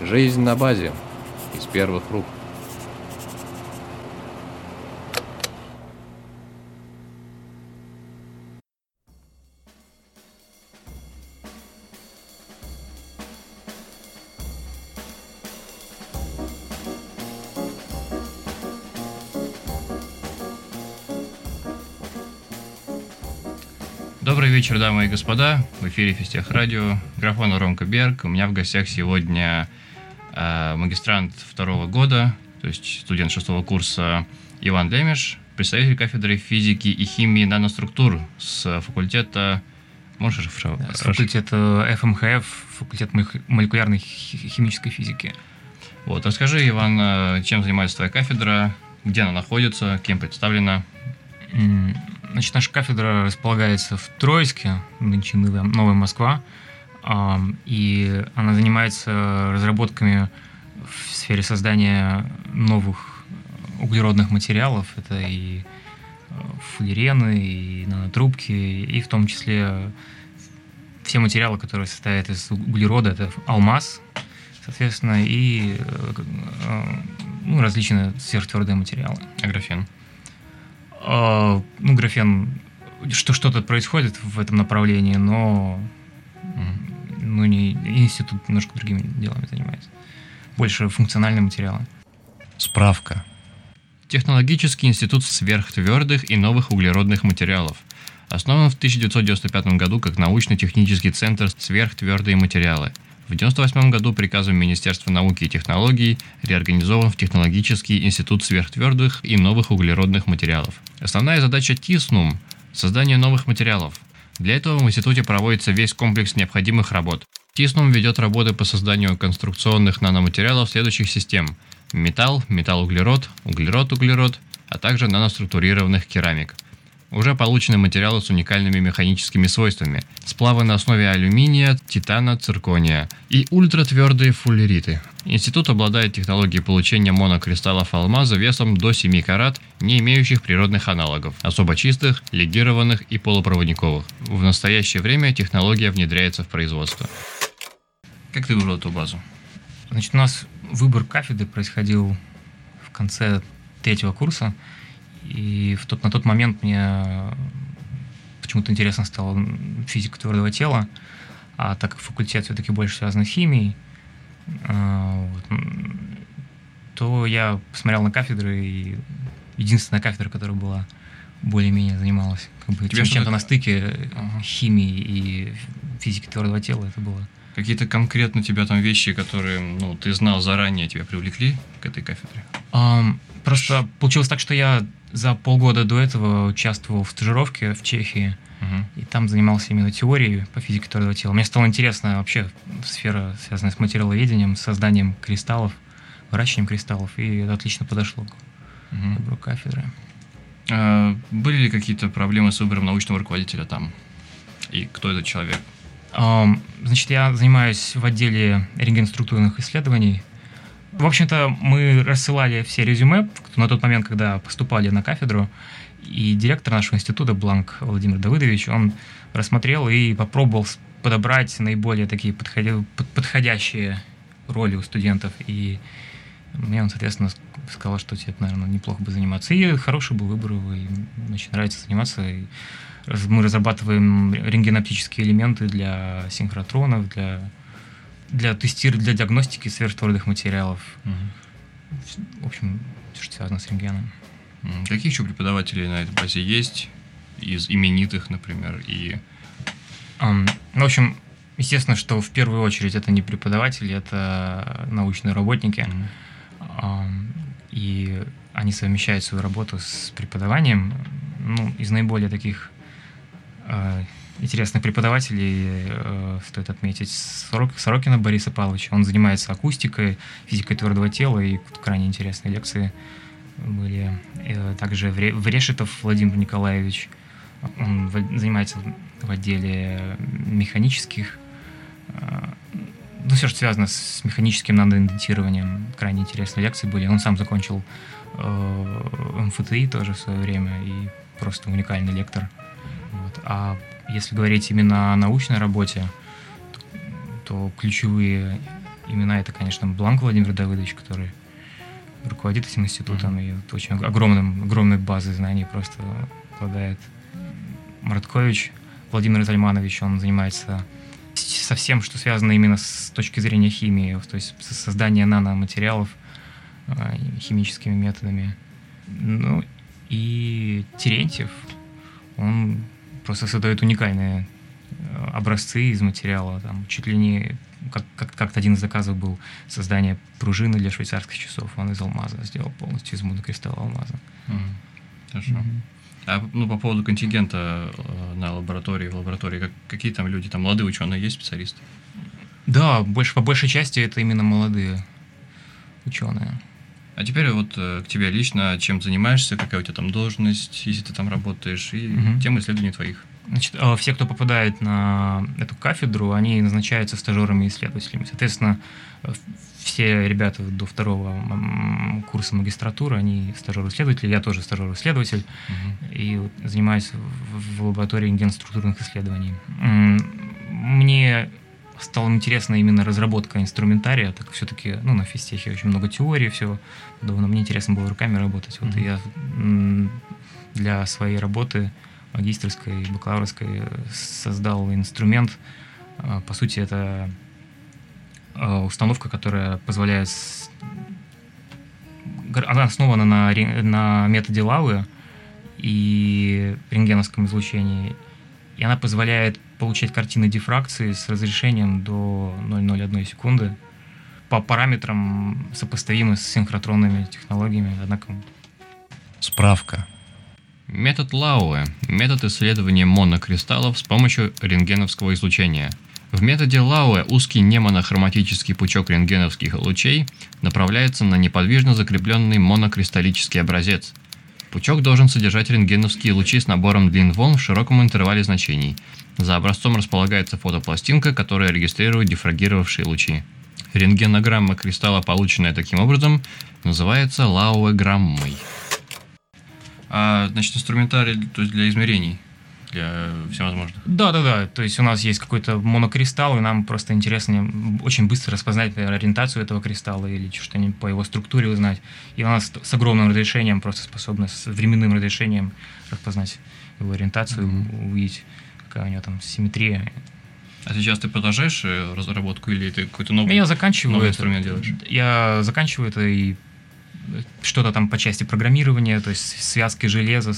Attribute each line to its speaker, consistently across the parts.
Speaker 1: Жизнь на базе. Из первых рук.
Speaker 2: Добрый вечер, дамы и господа. В эфире Физтех Радио. Микрофон Ромка Берг. У меня в гостях сегодня магистрант второго года, то есть студент 6-го курса Иван Лемеш, представитель кафедры физики и химии наноструктур с факультета... Можешь расшифровать?
Speaker 3: С факультета ФМХФ, факультет молекулярной химической физики.
Speaker 2: Вот, расскажи, Иван, чем занимается твоя кафедра, где она находится, кем представлена?
Speaker 3: Значит, наша кафедра располагается в Троицке, нынче Новая Москва, и она занимается разработками в сфере создания новых углеродных материалов. Это и фуллерены, и нанотрубки, и в том числе все материалы, которые состоят из углерода, это алмаз, соответственно, и различные сверхтвердые материалы.
Speaker 2: А графен?
Speaker 3: Графен, что-то происходит в этом направлении, но институт немножко другими делами занимается. Больше функциональные материалы.
Speaker 2: Справка. Технологический институт сверхтвердых и новых углеродных материалов. Основан в 1995 году как научно-технический центр «Сверхтвердые материалы». В 1998 году приказом Министерства науки и технологий реорганизован в Технологический институт сверхтвердых и новых углеродных материалов. Основная задача ТИСНУМ – создание новых материалов. Для этого в институте проводится весь комплекс необходимых работ. ТИСНУМ ведет работы по созданию конструкционных наноматериалов следующих систем: металл, металл-углерод, углерод-углерод, а также наноструктурированных керамик. Уже получены материалы с уникальными механическими свойствами: сплавы на основе алюминия, титана, циркония и ультратвердые фуллериты. Институт обладает технологией получения монокристаллов алмаза весом до 7 карат, не имеющих природных аналогов, особо чистых, легированных и полупроводниковых. В настоящее время технология внедряется в производство. Как ты выбрал эту базу?
Speaker 3: Значит, у нас выбор кафедры происходил в конце 3-го курса. И на тот момент мне почему-то интересно стала физика твердого тела, а так как факультет все-таки больше связан с химией, то я посмотрел на кафедры, и единственная кафедра, которая была более-менее занималась чем-то на стыке химии и физики твердого тела, это было.
Speaker 2: Какие-то конкретно тебя там вещи, которые ты знал заранее, тебя привлекли к этой кафедре?
Speaker 3: Просто получилось так, что я за полгода до этого участвовал в стажировке в Чехии, и там занимался именно теорией по физике твердого тела. Мне стало интересно вообще сфера, связанная с материаловедением, с созданием кристаллов, выращиванием кристаллов, и это отлично подошло к выбору кафедры.
Speaker 2: Были ли какие-то проблемы с выбором научного руководителя там? И кто этот человек?
Speaker 3: Значит, я занимаюсь в отделе рентгеноструктурных исследований. В общем-то, мы рассылали все резюме на тот момент, когда поступали на кафедру, и директор нашего института Бланк Владимир Давыдович, он рассмотрел и попробовал подобрать наиболее такие подходящие роли у студентов, и мне он, соответственно, сказал, что тебе, наверное, неплохо бы заниматься. И хороший был выбор, и мне очень нравится заниматься. И мы разрабатываем рентгеноптические элементы для синхротронов, для тестирования, для диагностики сверхтвердых материалов. В общем, все, что связано с рентгеном.
Speaker 2: Какие еще преподаватели на этой базе есть? Из именитых, например, и...
Speaker 3: В общем, естественно, что в первую очередь это не преподаватели, это научные работники. И они совмещают свою работу с преподаванием. Из наиболее таких интересных преподавателей стоит отметить Сорокина Бориса Павловича. Он занимается акустикой, физикой твердого тела, и крайне интересные лекции были. Также Врешетов Владимир Николаевич. Он занимается в отделе механических, все, что связано с механическим наноиндентированием. Крайне интересные лекции были. Он сам закончил МФТИ тоже в свое время, и просто уникальный лектор. А если говорить именно о научной работе, то ключевые имена — это, конечно, Бланк Владимир Давыдович, который руководит этим институтом, и вот очень огромной базой знаний просто обладает. Марткович Владимир Зальманович, он занимается со всем, что связано именно с точки зрения химии, то есть создание наноматериалов химическими методами. Ну и Терентьев, он просто создает уникальные образцы из материала. Там чуть ли не как-то один из заказов был создание пружины для швейцарских часов. Он из алмаза сделал полностью, из монокристалла алмаза.
Speaker 2: Хорошо. А по поводу контингента в лаборатории, какие там люди, там молодые ученые есть, специалисты?
Speaker 3: Да, по большей части это именно молодые ученые.
Speaker 2: А теперь вот к тебе лично, чем занимаешься, какая у тебя там должность, если ты там работаешь, и темы исследований твоих.
Speaker 3: Значит, все, кто попадает на эту кафедру, они назначаются стажерами и исследователями. Соответственно, все ребята до второго курса магистратуры, они стажеры-исследователи, я тоже стажер-исследователь, и занимаюсь в лаборатории генструктурных исследований. Мне стало интересно именно разработка инструментария, так как все-таки на физтехе очень много теории, всего подобного. Мне интересно было руками работать. Вот я для своей работы магистерской, бакалаврской создал инструмент. По сути, это установка, которая позволяет... Она основана на методе Лауэ и рентгеновском излучении. И она позволяет получать картины дифракции с разрешением до 0,01 секунды по параметрам, сопоставимым с синхротронными технологиями. Однако...
Speaker 2: Справка. Метод Лауэ – метод исследования монокристаллов с помощью рентгеновского излучения. В методе Лауэ узкий немонохроматический пучок рентгеновских лучей направляется на неподвижно закрепленный монокристаллический образец. Пучок должен содержать рентгеновские лучи с набором длин волн в широком интервале значений. За образцом располагается фотопластинка, которая регистрирует дифрагировавшие лучи. Рентгенограмма кристалла, полученная таким образом, называется Лауэ-граммой. Значит, инструментарий, то есть для измерений, для всевозможных.
Speaker 3: Да. То есть у нас есть какой-то монокристалл, и нам просто интересно очень быстро распознать, например, ориентацию этого кристалла или что-нибудь по его структуре узнать. И у нас с огромным разрешением просто способны с временным разрешением распознать его ориентацию, увидеть, какая у него там симметрия.
Speaker 2: А сейчас ты продолжаешь разработку или ты какой-то новый инструмент делаешь?
Speaker 3: Я заканчиваю это и что-то там по части программирования, то есть связки железа,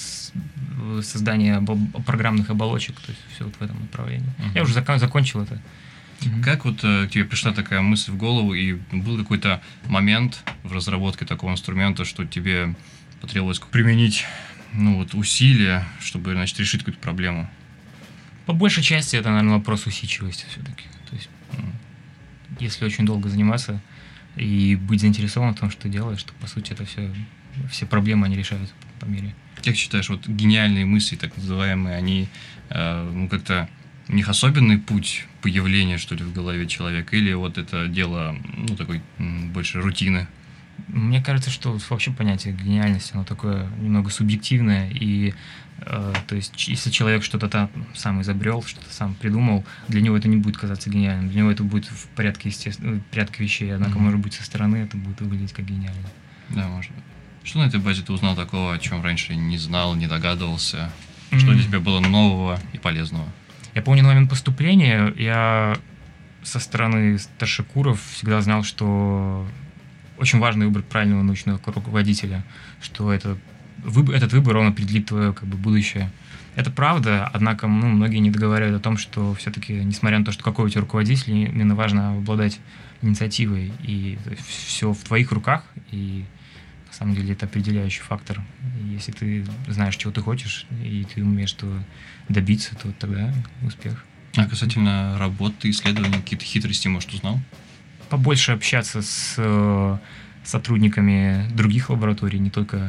Speaker 3: создание программных оболочек, то есть все вот в этом направлении. Я уже закончил это.
Speaker 2: Как вот к тебе пришла такая мысль в голову, и был какой-то момент в разработке такого инструмента, что тебе потребовалось применить усилия, чтобы, значит, решить какую-то проблему?
Speaker 3: По большей части это, наверное, вопрос усидчивости все-таки. То есть, если очень долго заниматься и быть заинтересован в том, что ты делаешь, то, по сути, это все проблемы, они решаются по мере.
Speaker 2: Как считаешь, вот гениальные мысли, так называемые, они как-то у них особенный путь появления, что ли, в голове человека, или вот это дело, такой больше рутины?
Speaker 3: Мне кажется, что вообще понятие гениальности, оно такое немного субъективное, и то есть, если человек что-то там сам изобрел, что-то сам придумал, для него это не будет казаться гениальным, для него это будет в порядке вещей, однако, может быть, со стороны это будет выглядеть как гениально.
Speaker 2: Да, может быть. Что на этой базе ты узнал такого, о чем раньше не знал, не догадывался? Что для тебя было нового и полезного?
Speaker 3: Я помню, на момент поступления я со стороны старшекуров всегда знал, что очень важно выбрать правильного научного руководителя, что этот выбор, он определит твое будущее. Это правда, однако многие не договаривают о том, что все-таки, несмотря на то, что какой у тебя руководитель, именно важно обладать инициативой, и все в твоих руках, и на самом деле это определяющий фактор. Если ты знаешь, чего ты хочешь, и ты умеешь этого добиться, то тогда успех.
Speaker 2: А касательно работы, исследований, какие-то хитрости, может, узнал?
Speaker 3: Побольше общаться с сотрудниками других лабораторий, не только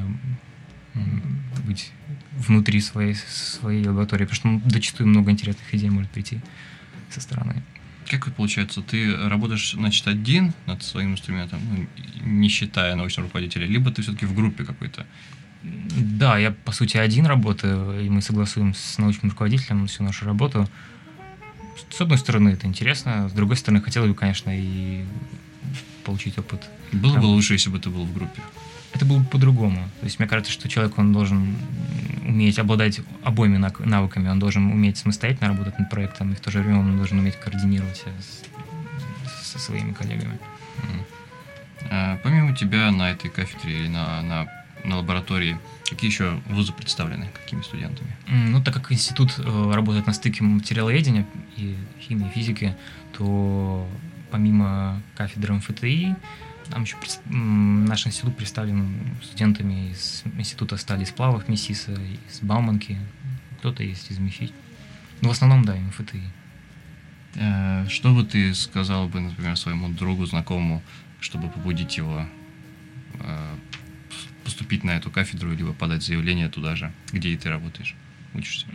Speaker 3: быть внутри своей лаборатории, потому что зачастую много интересных идей может прийти со стороны.
Speaker 2: Как вот получается, ты работаешь, значит, один над своим инструментом, не считая научного руководителя, либо ты все-таки в группе какой-то?
Speaker 3: Да, я, по сути, один работаю, и мы согласуем с научным руководителем всю нашу работу. с одной стороны, это интересно, с другой стороны, хотелось бы, конечно, и получить опыт.
Speaker 2: Было бы лучше, если бы ты был в группе.
Speaker 3: Это было бы по-другому. То есть мне кажется, что человек, он должен уметь обладать обоими навыками. Он должен уметь самостоятельно работать над проектом, и в то же время он должен уметь координировать со своими коллегами.
Speaker 2: Помимо тебя на этой кафедре или на лаборатории, какие еще вузы представлены, какими студентами?
Speaker 3: Ну, так как институт работает на стыке материаловедения и химии, и физики, то помимо кафедры МФТИ, там еще наш институт представлен студентами из института стали и сплавов МИСИСа, из Бауманки, кто-то есть из МИФИ. Ну, в основном, да, МФТИ.
Speaker 2: Что бы ты сказал бы, например, своему другу, знакомому, чтобы побудить его поступить на эту кафедру, либо подать заявление туда же, где и ты работаешь, учишься?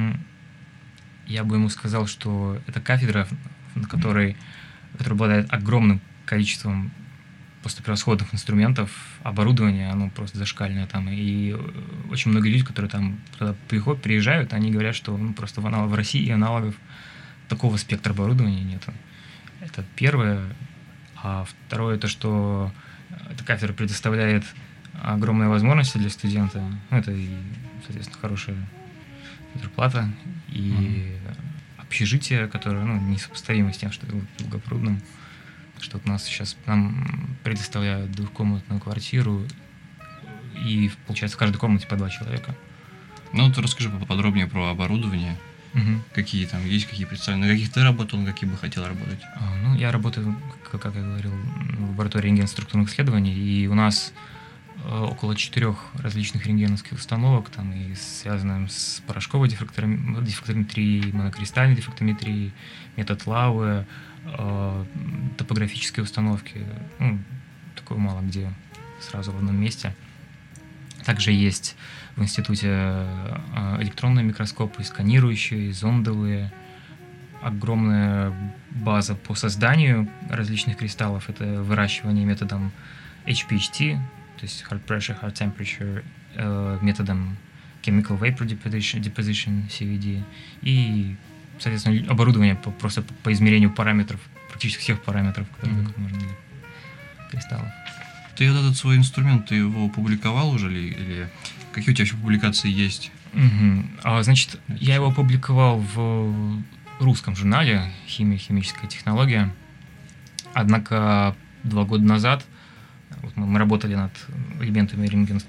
Speaker 3: Я бы ему сказал, что это кафедра, которая обладает огромным количеством просто превосходных инструментов, оборудование, оно просто зашкальное там. И очень много людей, которые там туда приезжают, они говорят, что просто в России аналогов такого спектра оборудования нет. Это первое. А второе, то, что эта кафедра предоставляет огромные возможности для студента. Это и, соответственно, хорошая зарплата, и общежитие, которое несопоставимо с тем, что в Долгопрудном. Что у нас сейчас нам предоставляют двухкомнатную квартиру, и, получается, в каждой комнате по 2 человека.
Speaker 2: Ну, ты расскажи поподробнее про оборудование. Какие там есть, какие представлены, на каких ты работал, на каких бы хотел работать?
Speaker 3: Я работаю, как я говорил, в лаборатории рентгеноструктурных исследований, и у нас около 4 различных рентгеновских установок, там и связанным с порошковой дифракториметрией, монокристальной дифрактометрией, метод Лауэ, топографические установки. Такое мало где сразу в одном месте. Также есть в институте электронные микроскопы, сканирующие, зондовые. Огромная база по созданию различных кристаллов. Это выращивание методом HPHT, то есть Hard Pressure, Hard Temperature, методом Chemical Vapor Deposition, CVD, и, соответственно, оборудование просто по измерению параметров, практически всех параметров, которые можно для кристаллов.
Speaker 2: Ты этот свой инструмент, ты его опубликовал уже или какие у тебя еще публикации есть?
Speaker 3: Значит, я его опубликовал в русском журнале «Химия, химическая технология». Однако 2 года назад мы работали над элементами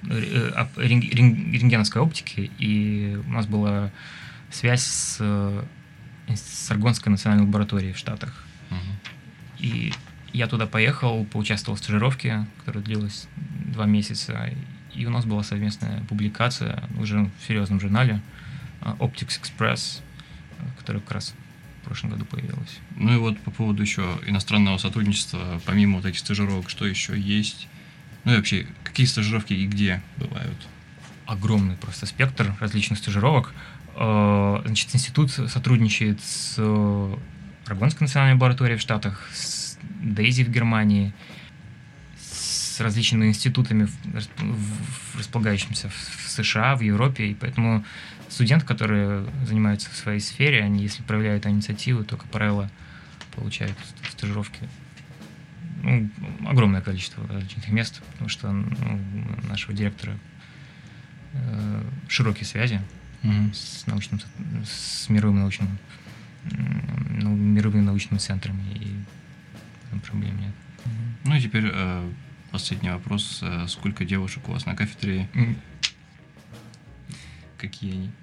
Speaker 3: рентгеновской оптики, и у нас была связь с Аргонской национальной лабораторией в Штатах. И я туда поехал, поучаствовал в стажировке, которая длилась 2 месяца, и у нас была совместная публикация уже в серьезном журнале Optics Express, которая как раз в прошлом году появилась.
Speaker 2: Ну и вот по поводу еще иностранного сотрудничества, помимо вот этих стажировок, что еще есть? Ну и вообще, какие стажировки и где бывают?
Speaker 3: Огромный просто спектр различных стажировок. Значит, институт сотрудничает с Аргонской национальной лабораторией в Штатах, с Дейзи в Германии, с различными институтами, располагающимися в США, в Европе, и поэтому студенты, которые занимаются в своей сфере, они, если проявляют инициативу, то, как правило, получают стажировки. Огромное количество различных мест, потому что у нашего директора широкие связи с мировыми научными центрами, и проблем нет.
Speaker 2: Ну и теперь последний вопрос. Сколько девушек у вас на кафедре? Какие они?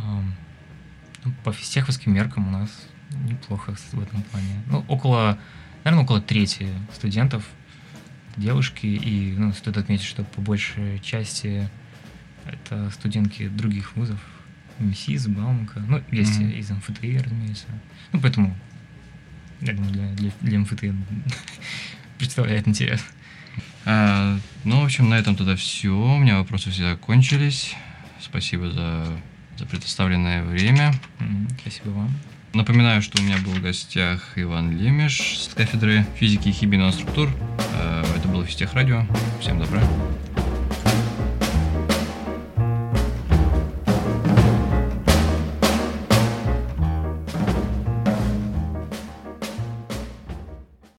Speaker 3: По физтеховским меркам у нас неплохо в этом плане. Около трети студентов девушки, и стоит отметить, что по большей части это студентки других вузов, МИСИС, Бауманка, есть из МФТИ, разумеется. Поэтому, я думаю, для МФТИ представляет интерес.
Speaker 2: В общем, на этом тогда все. У меня вопросы все закончились. Спасибо за предоставленное время.
Speaker 3: Спасибо вам.
Speaker 2: Напоминаю, что у меня был в гостях Иван Лемеш с кафедры физики и химии наноструктур. Это было Физтех Радио. Всем добра.